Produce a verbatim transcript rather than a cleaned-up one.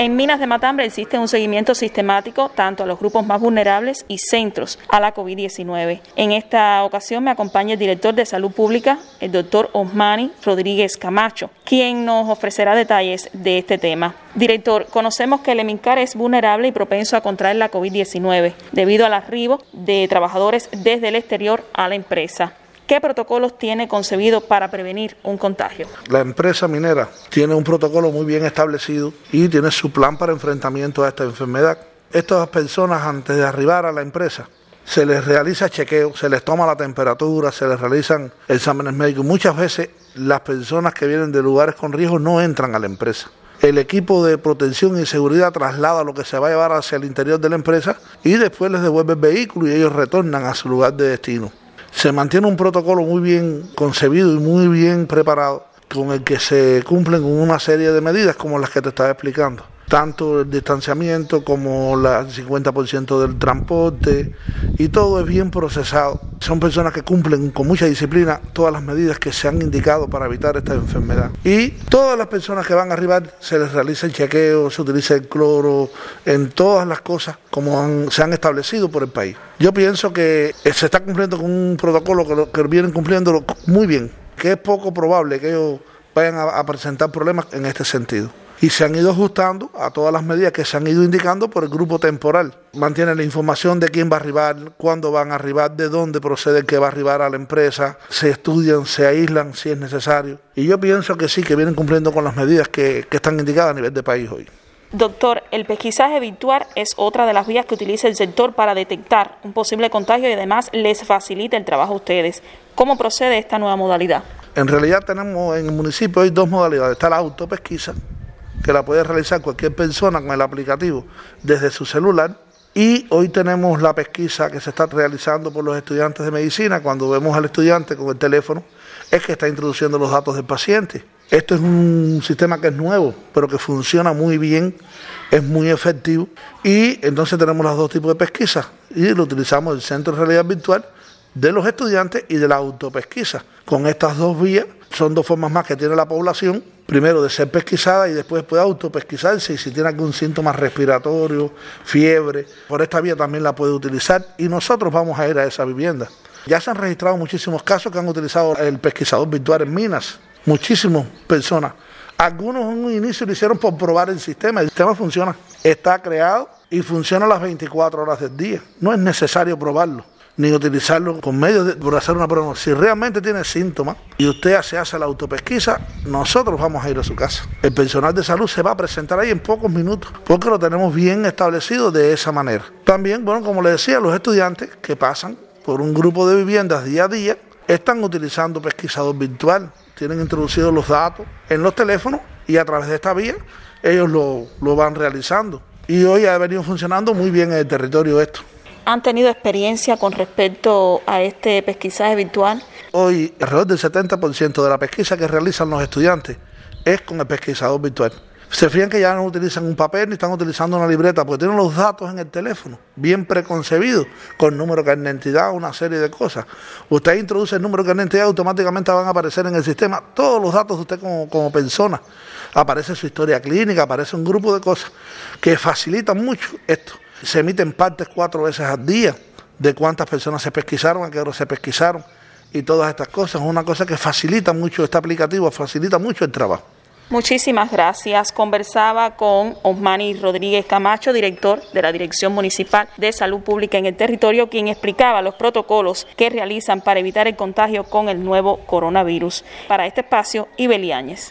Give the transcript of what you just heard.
En Minas de Matambre existe un seguimiento sistemático tanto a los grupos más vulnerables y centros a la COVID diecinueve. En esta ocasión me acompaña el director de Salud Pública, el doctor Osmani Rodríguez Camacho, quien nos ofrecerá detalles de este tema. Director, conocemos que el EMINCAR es vulnerable y propenso a contraer la COVID diecinueve debido al arribo de trabajadores desde el exterior a la empresa. ¿Qué protocolos tiene concebido para prevenir un contagio? La empresa minera tiene un protocolo muy bien establecido y tiene su plan para enfrentamiento a esta enfermedad. Estas personas, antes de arribar a la empresa, se les realiza chequeo, se les toma la temperatura, se les realizan exámenes médicos. Muchas veces las personas que vienen de lugares con riesgo no entran a la empresa. El equipo de protección y seguridad traslada lo que se va a llevar hacia el interior de la empresa y después les devuelve el vehículo y ellos retornan a su lugar de destino. Se mantiene un protocolo muy bien concebido y muy bien preparado, con el que se cumplen una serie de medidas como las que te estaba explicando. Tanto el distanciamiento como el cincuenta por ciento del transporte, y todo es bien procesado. Son personas que cumplen con mucha disciplina todas las medidas que se han indicado para evitar esta enfermedad. Y todas las personas que van a arribar se les realiza el chequeo, se utiliza el cloro, en todas las cosas como han, se han establecido por el país. Yo pienso que se está cumpliendo con un protocolo que, lo, que vienen cumpliéndolo muy bien, que es poco probable que ellos vayan a, a presentar problemas en este sentido. Y se han ido ajustando a todas las medidas que se han ido indicando por el grupo temporal. Mantienen la información de quién va a arribar, cuándo van a arribar, de dónde procede el que va a arribar a la empresa, se estudian, se aíslan si es necesario. Y yo pienso que sí, que vienen cumpliendo con las medidas que, que están indicadas a nivel de país hoy. Doctor, el pesquisaje virtual es otra de las vías que utiliza el sector para detectar un posible contagio y además les facilita el trabajo a ustedes. ¿Cómo procede esta nueva modalidad? En realidad tenemos en el municipio hay dos modalidades. Está la autopesquisa, que la puede realizar cualquier persona con el aplicativo desde su celular. Y hoy tenemos la pesquisa que se está realizando por los estudiantes de medicina. Cuando vemos al estudiante con el teléfono, es que está introduciendo los datos del paciente. Esto es un sistema que es nuevo, pero que funciona muy bien, es muy efectivo. Y entonces tenemos los dos tipos de pesquisa. Y lo utilizamos el Centro de Realidad Virtual de los estudiantes y de la autopesquisa. Con estas dos vías, son dos formas más que tiene la población, primero de ser pesquisada y después puede autopesquisarse y si tiene algún síntoma respiratorio, fiebre, por esta vía también la puede utilizar y nosotros vamos a ir a esa vivienda. Ya se han registrado muchísimos casos que han utilizado el pesquisador virtual en Minas, muchísimas personas. Algunos en un inicio lo hicieron por probar el sistema, el sistema funciona, está creado y funciona las veinticuatro horas del día, no es necesario probarlo ni utilizarlo con medios de, por hacer una prueba. Si realmente tiene síntomas y usted se hace la autopesquisa, nosotros vamos a ir a su casa. El personal de salud se va a presentar ahí en pocos minutos, porque lo tenemos bien establecido de esa manera. También, bueno, como le decía, los estudiantes que pasan por un grupo de viviendas día a día, están utilizando pesquisador virtual, tienen introducidos los datos en los teléfonos y a través de esta vía ellos lo, lo van realizando. Y hoy ha venido funcionando muy bien en el territorio esto. ¿Han tenido experiencia con respecto a este pesquisaje virtual? Hoy, alrededor del setenta por ciento de la pesquisa que realizan los estudiantes es con el pesquisador virtual. Se fijan que ya no utilizan un papel ni están utilizando una libreta, porque tienen los datos en el teléfono, bien preconcebidos, con número de identidad, una serie de cosas. Usted introduce el número de identidad, automáticamente van a aparecer en el sistema todos los datos de usted como, como persona. Aparece su historia clínica, aparece un grupo de cosas que facilitan mucho esto. Se emiten partes cuatro veces al día de cuántas personas se pesquisaron, a qué hora se pesquisaron y todas estas cosas. Es una cosa que facilita mucho, este aplicativo facilita mucho el trabajo. Muchísimas gracias. Conversaba con Osmani Rodríguez Camacho, director de la Dirección Municipal de Salud Pública en el territorio, quien explicaba los protocolos que realizan para evitar el contagio con el nuevo coronavirus. Para este espacio, Ibeli Áñez.